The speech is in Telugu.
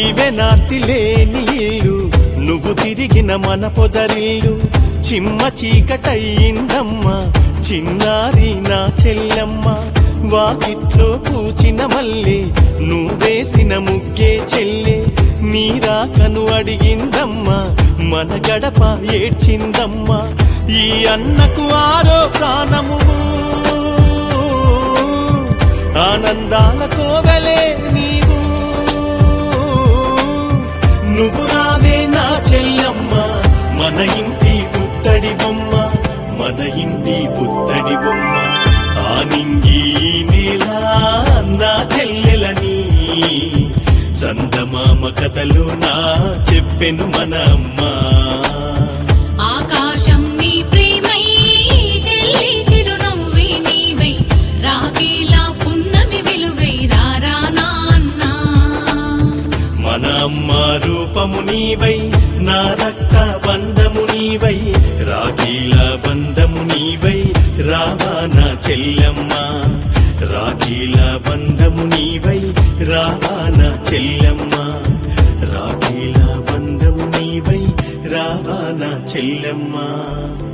దీవెనార్తి లేని ఇల్లు నువ్వు తిరిగిన మన పొదరిల్లు చిమ్మ చీకటయ్యిందమ్మా చిన్నారి నా చెల్లెమ్మ వాకిట్లో పూచిన మల్లె నువ్వేసిన ముగ్గే చెల్లె నీరాకను అడిగిందమ్మా మన గడప ఏడ్చిందమ్మా ఈ అన్నకు ఆరో ప్రాణము ఆనందాల కోవెలే నీవు నువ్వు రావే నా చెల్లెమ్మ మన ఇంటి పుత్తడి బొమ్మ మన ఇంటి పుత్తడి బొమ్మ ఆ నింగి నేల నా చెల్లెలని చందమామ కథలు నా చెప్పెను మన అమ్మ ఆకాశం నీ ప్రేమై చెల్లి చిరునవ్వి నీవై రాఖీలా పున్నమి వెలుగై రారా నాన్న మన అమ్మ రూపము నీవై నా రక్త బంధము నీవై రాఖీల బంధము నీవై రావా నా చెల్లెమ్మ రాఖీల బంధము నీవై రావా నా చెల్లెమ్మ రాఖీల బంధము నీవై రావా నా చెల్లెమ్మ